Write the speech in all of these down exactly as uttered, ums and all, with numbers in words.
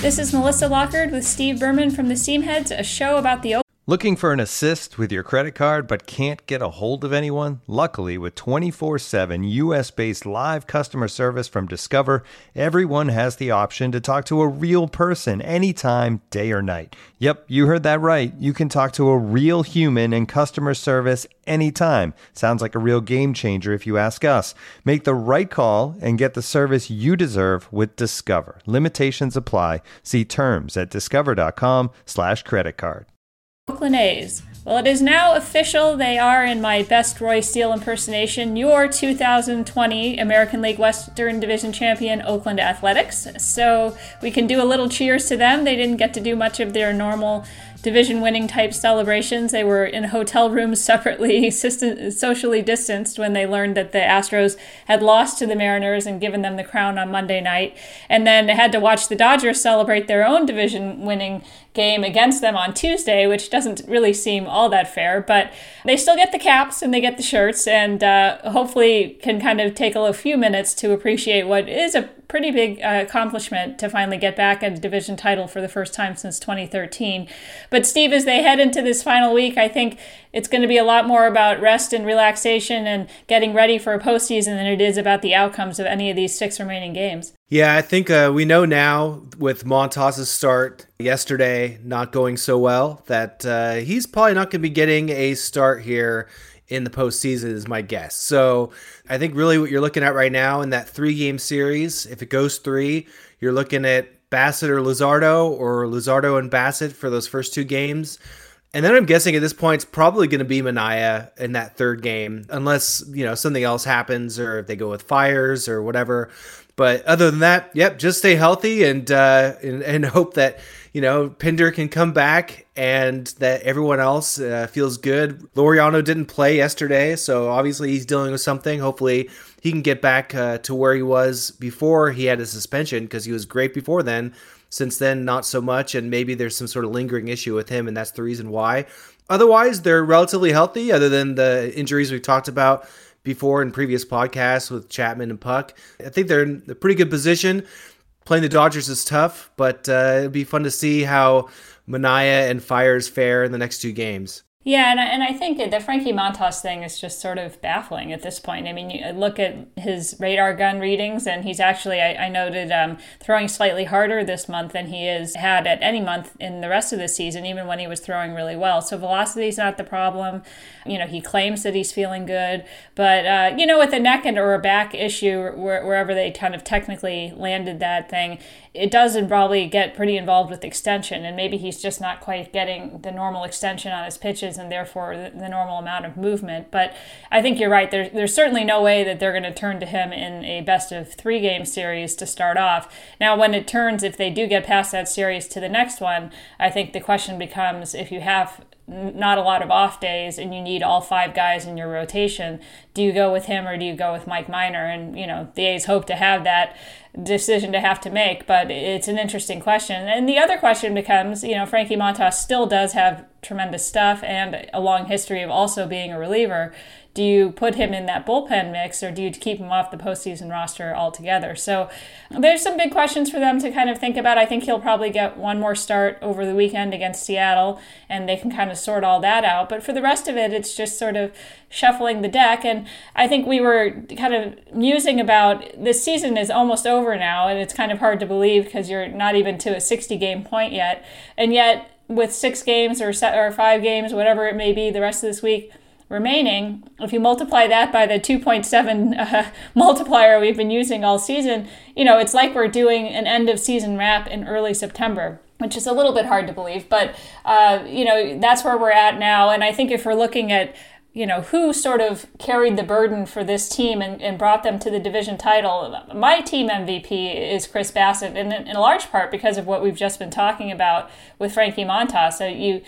This is Melissa Lockard with Steve Berman from the Seamheads, a show about the... Looking for an assist with your credit card but can't get a hold of anyone? Luckily, with twenty-four seven U S-based live customer service from Discover, everyone has the option to talk to a real person anytime, day or night. Yep, you heard that right. You can talk to a real human in customer service anytime. Sounds like a real game changer if you ask us. Make the right call and get the service you deserve with Discover. Limitations apply. See terms at discover.com slash credit card. Oakland A's. Well, it is now official. They are, in my best Roy Steele impersonation, your two thousand twenty American League Western Division champion Oakland Athletics. So we can do a little cheers to them. They didn't get to do much of their normal division-winning type celebrations. They were in hotel rooms separately, socially distanced when they learned that the Astros had lost to the Mariners and given them the crown on Monday night. And then they had to watch the Dodgers celebrate their own division-winning game against them on Tuesday, which doesn't really seem all that fair, but they still get the caps and they get the shirts, and uh, hopefully can kind of take a few minutes to appreciate what is a pretty big uh, accomplishment to finally get back a division title for the first time since twenty thirteen. But Steve, as they head into this final week, I think it's going to be a lot more about rest and relaxation and getting ready for a postseason than it is about the outcomes of any of these six remaining games. Yeah, I think uh, we know now with Montas's start yesterday not going so well that uh, he's probably not going to be getting a start here in the postseason is my guess. So I think really what you're looking at right now in that three-game series, if it goes three, you're looking at Bassett or Luzardo or Luzardo and Bassett for those first two games. And then I'm guessing at this point it's probably going to be Manaea in that third game, unless, you know, something else happens or if they go with Fiers or whatever. But other than that, yep, just stay healthy and uh, and, and hope that, you know, Pinder can come back and that everyone else uh, feels good. Laureano didn't play yesterday, so obviously he's dealing with something. Hopefully he can get back uh, to where he was before he had a suspension, because he was great before then. Since then, not so much, and maybe there's some sort of lingering issue with him, and that's the reason why. Otherwise, they're relatively healthy, other than the injuries we've talked about before in previous podcasts with Chapman and Puck. I think they're in a pretty good position. Playing the Dodgers is tough, but uh, it'll be fun to see how Manaea and Fiers fare in the next two games. Yeah, and I, and I think the Frankie Montas thing is just sort of baffling at this point. I mean, you look at his radar gun readings, and he's actually, I, I noted, um, throwing slightly harder this month than he has had at any month in the rest of the season, even when he was throwing really well. So velocity is not the problem. You know, he claims that he's feeling good. But, uh, you know, with a neck and or a back issue, where, wherever they kind of technically landed that thing, it does probably get pretty involved with extension, and maybe he's just not quite getting the normal extension on his pitches and therefore the, the normal amount of movement. But I think you're right. There, there's certainly no way that they're going to turn to him in a best of three game series to start off. Now, when it turns, if they do get past that series to the next one, I think the question becomes, if you have not a lot of off days and you need all five guys in your rotation, do you go with him or do you go with Mike Minor? And, you know, the A's hope to have that decision to have to make, but it's an interesting question. And the other question becomes, you know, Frankie Montas still does have tremendous stuff and a long history of also being a reliever. Do you put him in that bullpen mix, or do you keep him off the postseason roster altogether? So there's some big questions for them to kind of think about. I think he'll probably get one more start over the weekend against Seattle, and they can kind of sort all that out. But for the rest of it, it's just sort of shuffling the deck. And I think we were kind of musing about this season is almost over now, and it's kind of hard to believe because you're not even to a sixty-game point yet. And yet, with six games or set, or five games, whatever it may be, the rest of this week remaining, if you multiply that by the two point seven uh, multiplier we've been using all season, you know, it's like we're doing an end of season wrap in early September, which is a little bit hard to believe. But, uh, you know, that's where we're at now. And I think if we're looking at, you know, who sort of carried the burden for this team and, and brought them to the division title, my team M V P is Chris Bassett, and in, in large part because of what we've just been talking about with Frankie Montas. So you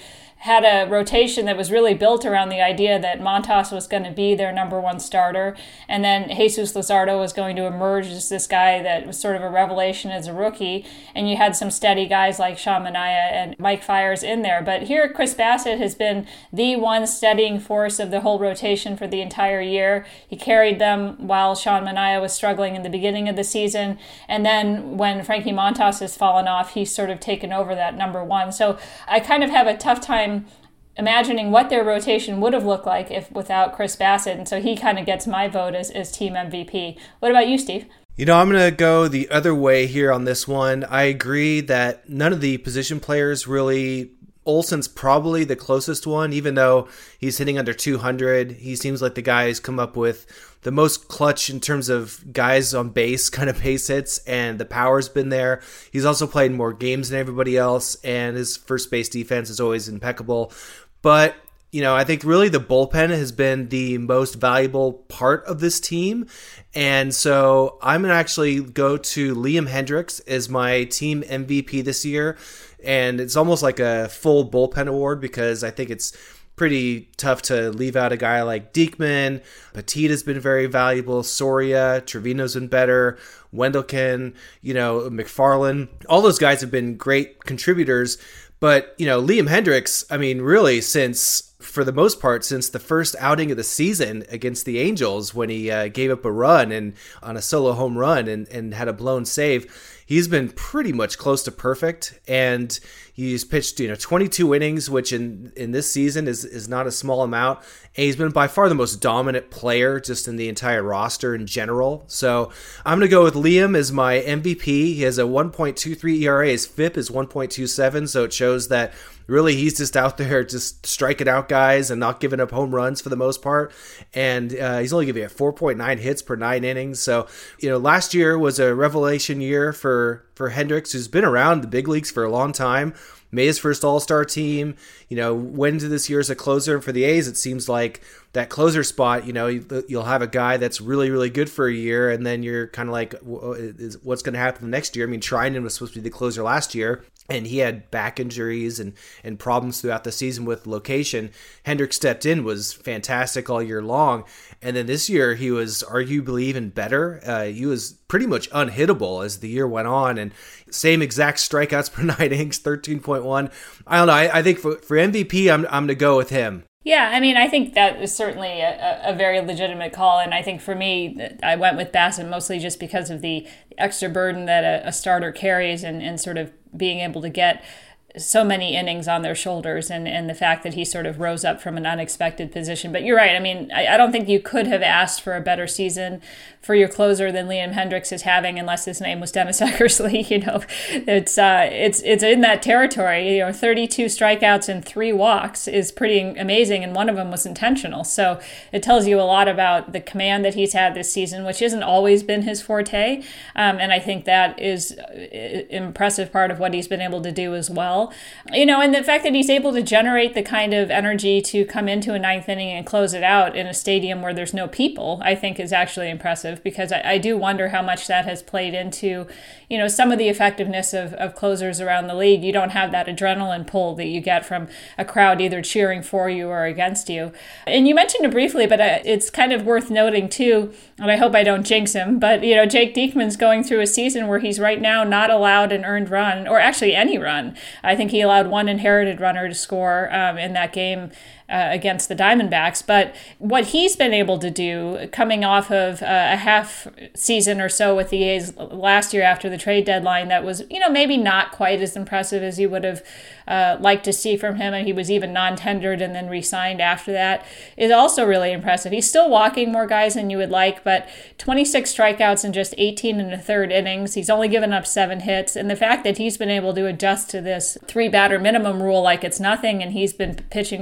had a rotation that was really built around the idea that Montas was going to be their number one starter, and then Jesus Luzardo was going to emerge as this guy that was sort of a revelation as a rookie, and you had some steady guys like Sean Manaea and Mike Fiers in there. But here, Chris Bassitt has been the one steadying force of the whole rotation for the entire year. He carried them while Sean Manaea was struggling in the beginning of the season, and then when Frankie Montas has fallen off, he's sort of taken over that number one. So I kind of have a tough time imagining what their rotation would have looked like if without Chris Bassitt, and so he kind of gets my vote as, as team M V P. What about you, Steve? You know, I'm going to go the other way here on this one. I agree that none of the position players really, Olsen's probably the closest one, even though he's hitting under two hundred. He seems like the guy who's come up with the most clutch in terms of guys on base, kind of base hits, and the power's been there. He's also played more games than everybody else, and his first base defense is always impeccable. But, you know, I think really the bullpen has been the most valuable part of this team. And so I'm going to actually go to Liam Hendriks as my team M V P this year. And it's almost like a full bullpen award because I think it's pretty tough to leave out a guy like Diekman. Petit has been very valuable. Soria, Trevino's been better. Wendelken, you know, McFarland. All those guys have been great contributors. But, you know, Liam Hendriks, I mean, really since, for the most part, since the first outing of the season against the Angels when he uh, gave up a run and on a solo home run and, and had a blown save, he's been pretty much close to perfect. And he's pitched, you know, twenty-two innings, which in, in this season is, is not a small amount. And he's been by far the most dominant player just in the entire roster in general. So I'm going to go with Liam as my M V P. He has a one point two three E R A. His F I P is one point two seven. So it shows that really he's just out there just striking out guys and not giving up home runs for the most part. And uh, he's only giving you four point nine hits per nine innings. So, you know, last year was a revelation year for, for Hendriks, who's been around the big leagues for a long time. Made his first All-Star team, you know, went into this year as a closer. And for the A's, it seems like that closer spot, you know, you'll have a guy that's really, really good for a year, and then you're kind of like, what's going to happen the next year? I mean, Trinan was supposed to be the closer last year, and he had back injuries and, and problems throughout the season with location. Hendriks stepped in, was fantastic all year long. And then this year, he was arguably even better. Uh, he was pretty much unhittable as the year went on. And same exact strikeouts per nine innings, thirteen point one. I don't know. I, I think for, for M V P, I'm, I'm going to go with him. Yeah, I mean, I think that is certainly a, a very legitimate call. And I think for me, I went with Bassitt mostly just because of the extra burden that a, a starter carries and, and sort of being able to get so many innings on their shoulders and, and the fact that he sort of rose up from an unexpected position. But you're right. I mean, I, I don't think you could have asked for a better season for your closer than Liam Hendriks is having, unless his name was Dennis Eckersley. You know, it's uh, it's it's in that territory. You know, thirty-two strikeouts and three walks is pretty amazing, and one of them was intentional. So it tells you a lot about the command that he's had this season, which hasn't always been his forte. Um, and I think that is an impressive part of what he's been able to do as well. You know, and the fact that he's able to generate the kind of energy to come into a ninth inning and close it out in a stadium where there's no people, I think is actually impressive, because I, I do wonder how much that has played into, you know, some of the effectiveness of, of closers around the league. You don't have that adrenaline pull that you get from a crowd either cheering for you or against you. And you mentioned it briefly, but it's kind of worth noting too, and I hope I don't jinx him, but, you know, Jake Diekman's going through a season where he's right now not allowed an earned run, or actually any run. I think he allowed one inherited runner to score um, in that game uh, against the Diamondbacks. But what he's been able to do, coming off of uh, a half season or so with the A's last year after the trade deadline, that was, you know, maybe not quite as impressive as you would have uh, liked to see from him, and he was even non-tendered and then re-signed after that, is also really impressive. He's still walking more guys than you would like, but twenty-six strikeouts in just eighteen and a third innings. He's only given up seven hits, and the fact that he's been able to adjust to this three batter minimum rule like it's nothing, and he's been pitching well against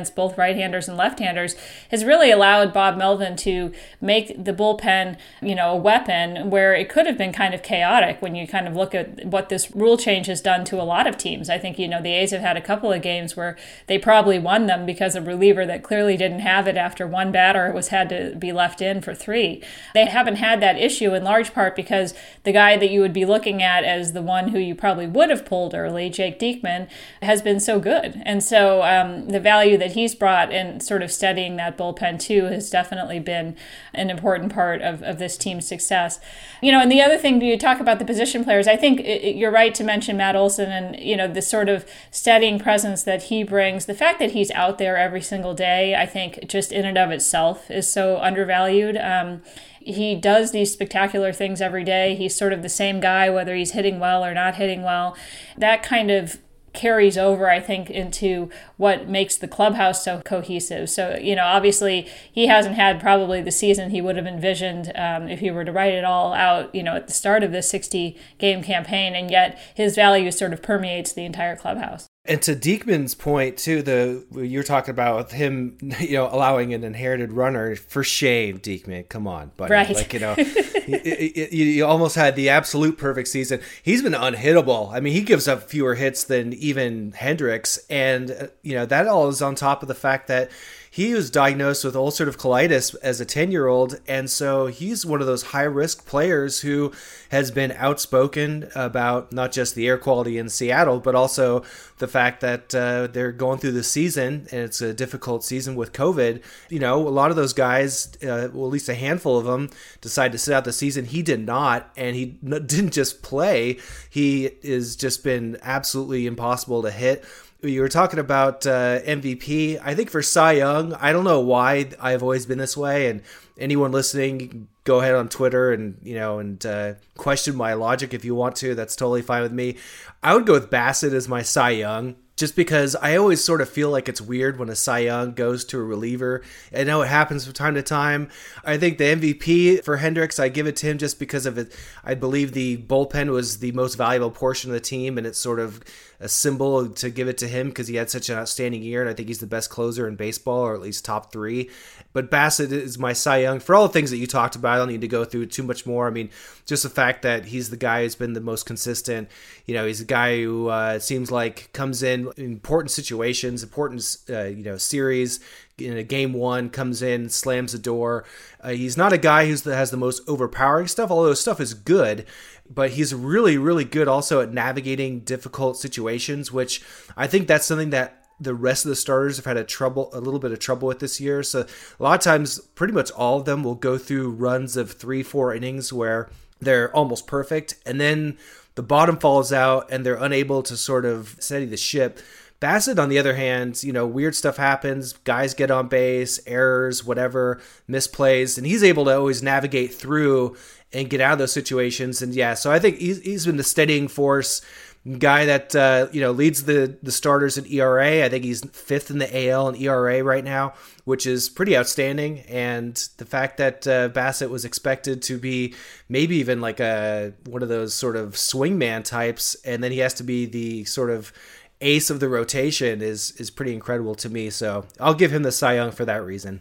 against both right-handers and left-handers has really allowed Bob Melvin to make the bullpen, you know, a weapon where it could have been kind of chaotic when you kind of look at what this rule change has done to a lot of teams. I think, you know, the A's have had a couple of games where they probably won them because a reliever that clearly didn't have it after one batter was had to be left in for three. They haven't had that issue in large part because the guy that you would be looking at as the one who you probably would have pulled early, Jake Diekman, has been so good. And so um, the value that he's brought in sort of steadying that bullpen too has definitely been an important part of, of this team's success. You know, and the other thing, you talk about the position players, I think it, it, you're right to mention Matt Olson and, you know, the sort of steadying presence that he brings. The fact that he's out there every single day, I think just in and of itself is so undervalued. Um, he does these spectacular things every day. He's sort of the same guy, whether he's hitting well or not hitting well. That kind of carries over, I think, into what makes the clubhouse so cohesive. So, you know, obviously he hasn't had probably the season he would have envisioned um, if he were to write it all out, you know, at the start of this sixty-game campaign, and yet his value sort of permeates the entire clubhouse. And to Diekman's point too, the you're talking about with him, you know, allowing an inherited runner. For shame, Diekman, come on, buddy. Right. Like, you know, you, you, you almost had the absolute perfect season. He's been unhittable. I mean, he gives up fewer hits than even Hendricks, and uh, you know that all is on top of the fact that he was diagnosed with ulcerative colitis as a ten-year-old, and so he's one of those high-risk players who has been outspoken about not just the air quality in Seattle, but also the fact that uh, they're going through the season, and it's a difficult season with COVID. You know, a lot of those guys, uh, well, at least a handful of them, decide to sit out the season. He did not, and he n- didn't just play. He has just been absolutely impossible to hit. You were talking about uh, M V P. I think for Cy Young, I don't know why I've always been this way. And anyone listening, you can go ahead on Twitter and you know and uh, question my logic if you want to. That's totally fine with me. I would go with Bassett as my Cy Young, just because I always sort of feel like it's weird when a Cy Young goes to a reliever. I know it happens from time to time. I think the M V P for Hendricks, I give it to him just because of it. I believe the bullpen was the most valuable portion of the team, and it's sort of a symbol to give it to him because he had such an outstanding year, and I think he's the best closer in baseball, or at least top three. But Bassett is my Cy Young for all the things that you talked about. I don't need to go through too much more. I mean, just the fact that he's the guy who's been the most consistent. You know, he's a guy who uh, seems like comes in important situations, important uh, you know series. In a game one, comes in, slams the door. Uh, he's not a guy who's that has the most overpowering stuff, although his stuff is good. But he's really, really good also at navigating difficult situations, which I think that's something that the rest of the starters have had a trouble, a little bit of trouble with this year. So a lot of times, pretty much all of them will go through runs of three, four innings where they're almost perfect, and then the bottom falls out and they're unable to sort of steady the ship. Bassett, on the other hand, you know, weird stuff happens. Guys get on base, errors, whatever, misplays, and he's able to always navigate through and get out of those situations. And yeah, so I think he's, he's been the steadying force, guy that uh, you know leads the the starters in E R A. I think he's fifth in the A L in E R A right now, which is pretty outstanding. And the fact that uh, Bassett was expected to be maybe even like a one of those sort of swingman types, and then he has to be the sort of ace of the rotation is is pretty incredible to me. So I'll give him the Cy Young for that reason.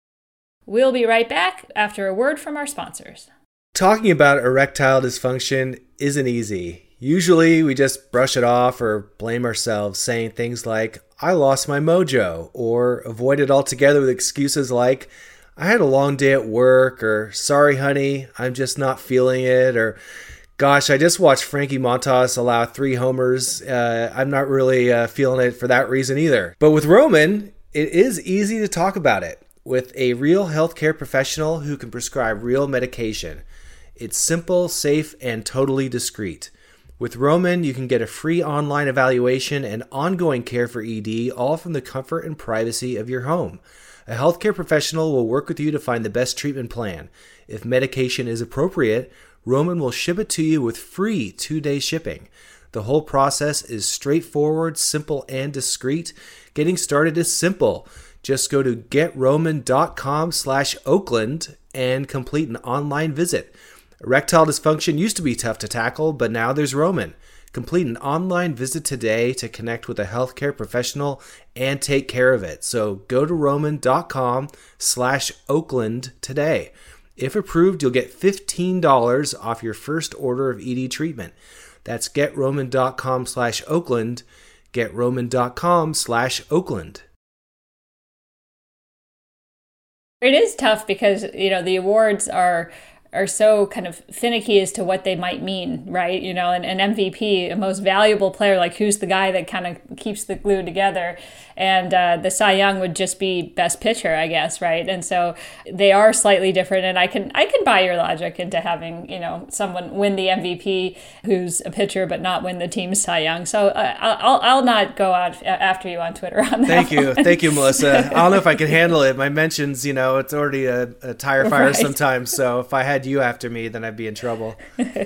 We'll be right back after a word from our sponsors. Talking about erectile dysfunction isn't easy. Usually we just brush it off or blame ourselves, saying things like, I lost my mojo, or avoid it altogether with excuses like, I had a long day at work, or sorry honey, I'm just not feeling it, or gosh, I just watched Frankie Montas allow three homers. Uh, I'm not really uh, feeling it for that reason either. But with Roman, it is easy to talk about it with a real healthcare professional who can prescribe real medication. It's simple, safe, and totally discreet. With Roman, you can get a free online evaluation and ongoing care for E D, all from the comfort and privacy of your home. A healthcare professional will work with you to find the best treatment plan. If medication is appropriate, Roman will ship it to you with free two-day shipping. The whole process is straightforward, simple, and discreet. Getting started is simple. Just go to getroman.com slash Oakland and complete an online visit. Erectile dysfunction used to be tough to tackle, but now there's Roman. Complete an online visit today to connect with a healthcare professional and take care of it. So go to roman.com slash Oakland today. If approved, you'll get fifteen dollars off your first order of E D treatment. That's getroman.com slash Oakland, getroman.com slash Oakland. It is tough because, you know, the awards are are so kind of finicky as to what they might mean, right? You know, an, an M V P, a most valuable player, like who's the guy that kind of keeps the glue together? And uh, the Cy Young would just be best pitcher, I guess, right? And so they are slightly different. And I can I can buy your logic into having, you know, someone win the M V P who's a pitcher but not win the team's Cy Young. So uh, I'll I'll not go out after you on Twitter on that. Thank you, one. thank you, Melissa. I don't know if I can handle it. My mentions, you know, it's already a, a tire fire Right. sometimes. So if I had you after me, then I'd be in trouble.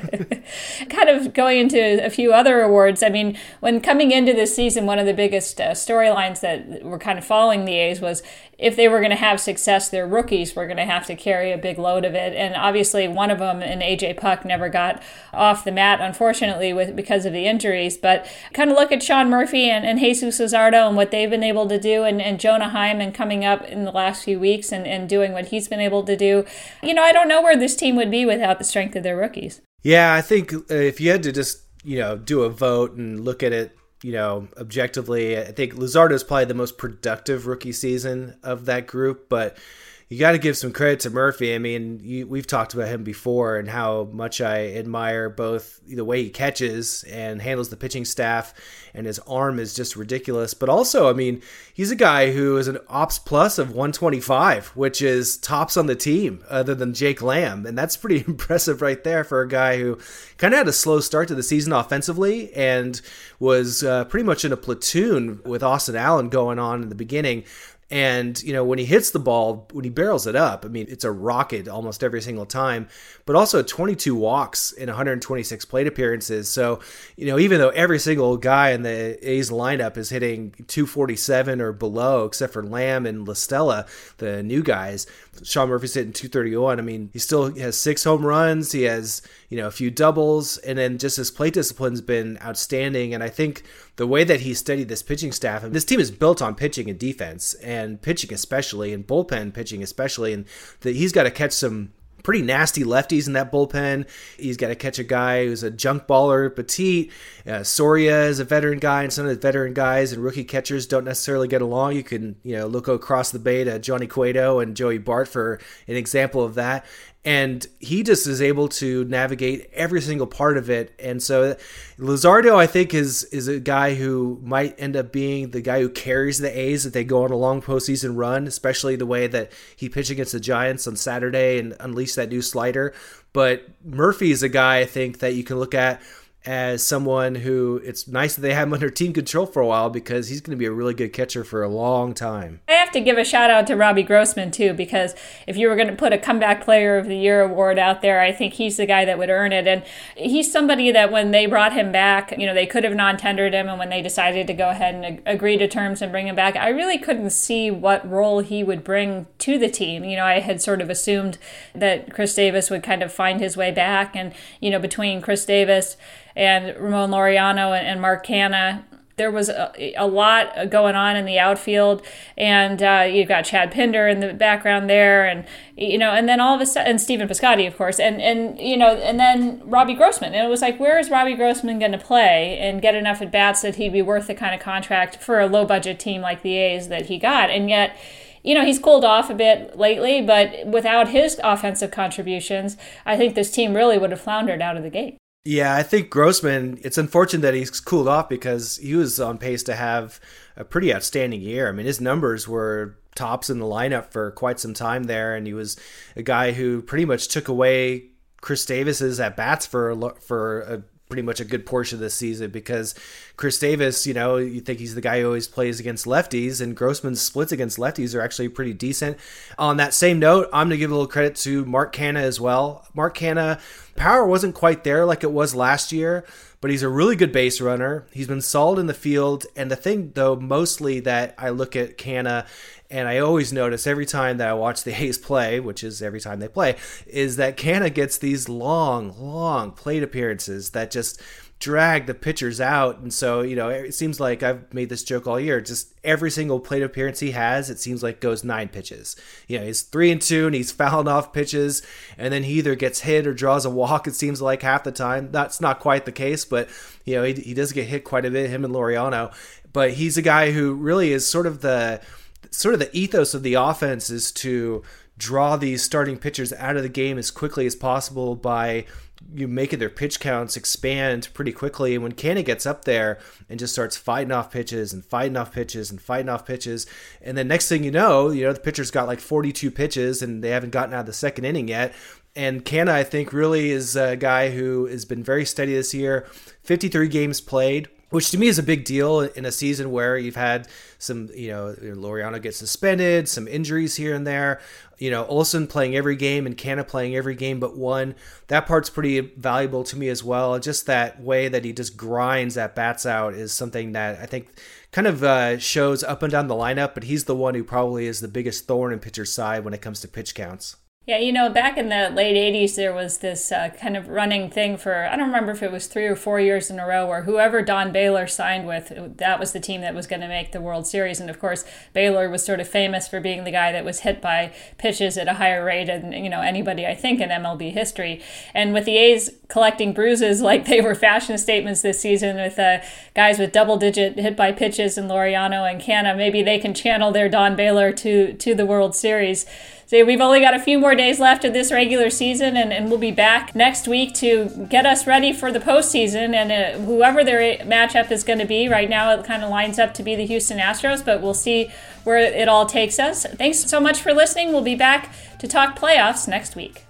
Kind of going into a few other awards. I mean, when coming into this season, one of the biggest uh, storylines that were kind of following the A's was if they were going to have success, their rookies were going to have to carry a big load of it. And obviously one of them, in A J Puck, never got off the mat, unfortunately, with because of the injuries. But kind of look at Sean Murphy and, and Jesus Luzardo and what they've been able to do, and, and Jonah Hyman coming up in the last few weeks and, and doing what he's been able to do. You know, I don't know where this team would be without the strength of their rookies. Yeah, I think uh, if you had to just, you know, do a vote and look at it, you know, objectively, I think Luzardo is probably the most productive rookie season of that group, but you got to give some credit to Murphy. I mean, you, we've talked about him before and how much I admire both the way he catches and handles the pitching staff, and his arm is just ridiculous. But also, I mean, he's a guy who is an ops plus of one twenty-five, which is tops on the team other than Jake Lamb. And that's pretty impressive right there for a guy who kind of had a slow start to the season offensively and was uh, pretty much in a platoon with Austin Allen going on in the beginning. And, you know, when he hits the ball, when he barrels it up, I mean, it's a rocket almost every single time, but also twenty-two walks in one hundred twenty-six plate appearances. So, you know, even though every single guy in the A's lineup is hitting two forty-seven or below, except for Lamb and La Stella, the new guys, Sean Murphy's hitting two thirty-one. I mean, he still has six home runs. He has, you know, a few doubles, and then just his plate discipline's been outstanding. And I think the way that he studied this pitching staff, and this team is built on pitching and defense, and pitching especially, and bullpen pitching especially, and that he's got to catch some pretty nasty lefties in that bullpen. He's got to catch a guy who's a junk baller, Petit. Uh, Soria is a veteran guy, and some of the veteran guys and rookie catchers don't necessarily get along. You can, you know, look across the bay to Johnny Cueto and Joey Bart for an example of that. And he just is able to navigate every single part of it. And so Luzardo, I think, is is a guy who might end up being the guy who carries the A's if they go on a long postseason run, especially the way that he pitched against the Giants on Saturday and unleashed that new slider. But Murphy is a guy, I think, that you can look at as someone who it's nice that they have him under team control for a while, because he's going to be a really good catcher for a long time. I have to give a shout out to Robbie Grossman too, because if you were going to put a comeback player of the year award out there, I think he's the guy that would earn it. And he's somebody that when they brought him back, you know, they could have non-tendered him, and when they decided to go ahead and ag- agree to terms and bring him back, I really couldn't see what role he would bring to the team. You know, I had sort of assumed that Chris Davis would kind of find his way back, and, you know, between Chris Davis and Ramon Laureano and, and Mark Canha, there was a, a lot going on in the outfield, and uh, you've got Chad Pinder in the background there, and you know, and then all of a sudden, and Stephen Piscotty, of course, and and you know, and then Robbie Grossman, and it was like, where is Robbie Grossman going to play and get enough at bats that he'd be worth the kind of contract for a low budget team like the A's that he got? And yet, you know, he's cooled off a bit lately, but without his offensive contributions, I think this team really would have floundered out of the gate. Yeah, I think Grossman, it's unfortunate that he's cooled off because he was on pace to have a pretty outstanding year. I mean, his numbers were tops in the lineup for quite some time there, and he was a guy who pretty much took away Chris Davis's at-bats for a, for a pretty much a good portion of this season, because Chris Davis, you know, you think he's the guy who always plays against lefties, and Grossman's splits against lefties are actually pretty decent. On that same note, I'm going to give a little credit to Mark Canha as well. Mark Canha, power wasn't quite there like it was last year, but he's a really good base runner. He's been solid in the field. And the thing, though, mostly that I look at Canha, and I always notice every time that I watch the A's play, which is every time they play, is that Canha gets these long, long plate appearances that just drag the pitchers out. And so, you know, it seems like I've made this joke all year. Just every single plate appearance he has, it seems like goes nine pitches. You know, he's three and two and he's fouling off pitches, and then he either gets hit or draws a walk, it seems like half the time. That's not quite the case, but, you know, he, he does get hit quite a bit, him and Laureano. But he's a guy who really is sort of the sort of the ethos of the offense is to draw these starting pitchers out of the game as quickly as possible by you making their pitch counts expand pretty quickly. And when Canha gets up there and just starts fighting off pitches and fighting off pitches and fighting off pitches, and then next thing you know, you know, the pitcher's got like forty-two pitches and they haven't gotten out of the second inning yet. And Canha, I think, really is a guy who has been very steady this year. fifty-three games played, which to me is a big deal in a season where you've had some, you know, Laureano gets suspended, some injuries here and there. You know, Olson playing every game and Canha playing every game but one. That part's pretty valuable to me as well. Just that way that he just grinds at bats out is something that I think kind of uh, shows up and down the lineup, but he's the one who probably is the biggest thorn in pitcher's side when it comes to pitch counts. Yeah, you know, back in the late eighties, there was this uh, kind of running thing for, I don't remember if it was three or four years in a row, where whoever Don Baylor signed with, that was the team that was going to make the World Series. And of course, Baylor was sort of famous for being the guy that was hit by pitches at a higher rate than, you know, anybody, I think, in M L B history. And with the A's collecting bruises like they were fashion statements this season with uh, guys with double-digit hit by pitches in Laureano and Canha, maybe they can channel their Don Baylor to, to the World Series. So we've only got a few more days left of this regular season, and, and we'll be back next week to get us ready for the postseason. And uh, whoever their matchup is going to be, right now it kind of lines up to be the Houston Astros, but we'll see where it all takes us. Thanks so much for listening. We'll be back to talk playoffs next week.